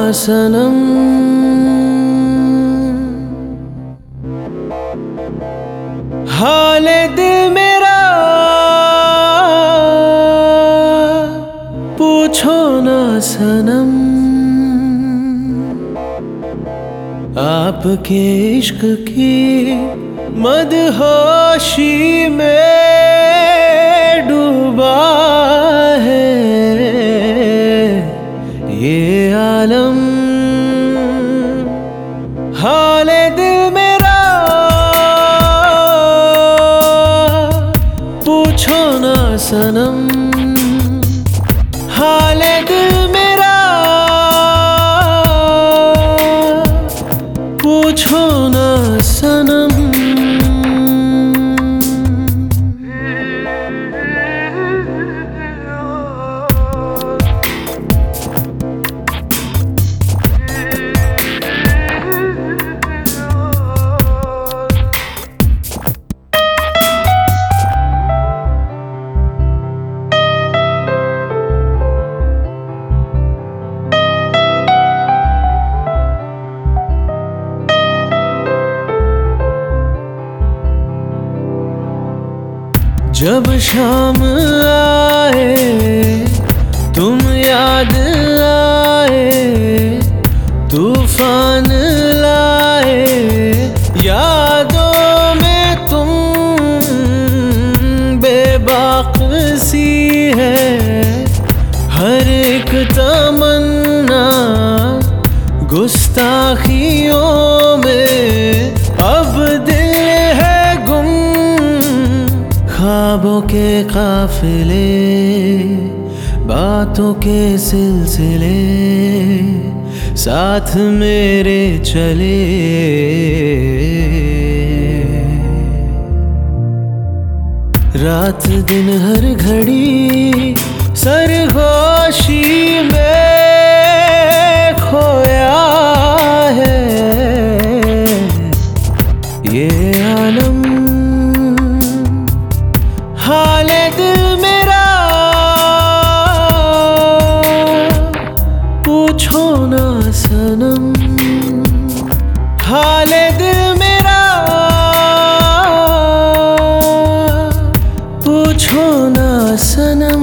सनम। हाल दिल मेरा पूछो ना सनम। आपके इश्क की मदहोशी में डूबा है ये आलम। हाल दिल मेरा पूछो ना सनम। हाल दिल मेरा पूछो ना सनम। जब शाम आए तुम याद आए, तूफान लाए यादों में तुम। बेबाक सी है हर एक तमन्ना गुस्ताखियों में। अब दिल है गुम ख्वाबों के काफिले, बातों के सिलसिले साथ मेरे चले। रात दिन हर घड़ी सरगोशी में खोया है ये आलम। हाल दिल मेरा पूछो ना सनम। हाल दिल मेरा पूछो ना सनम।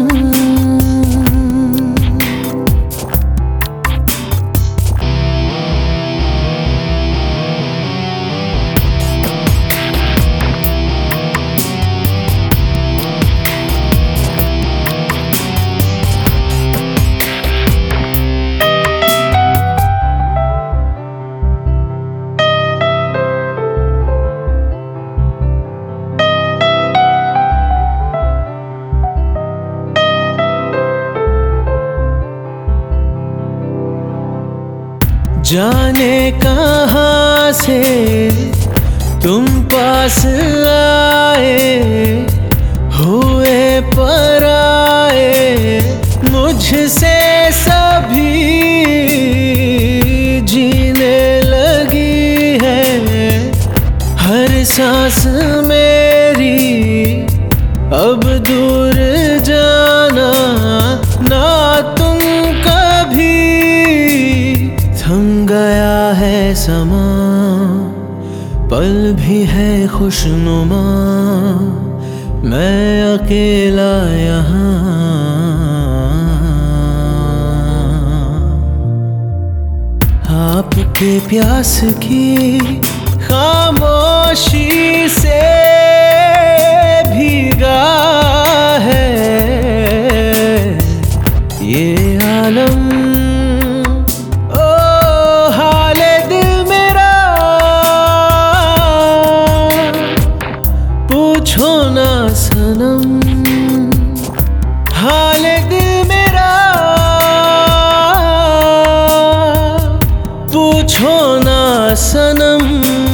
जाने कहाँ से तुम पास आए, हुए पराए मुझसे सभी। जीने लगी है हर सांस मेरी, अब दूर जाना ना तुम कभी। थम गया है समा, पल भी है खुशनुमा, मैं अकेला यहाँ। आपके प्यास की खामोशी से भीगा है ये आलम। पूछो ना सनम। हाल दिल मेरा पूछो ना सनम।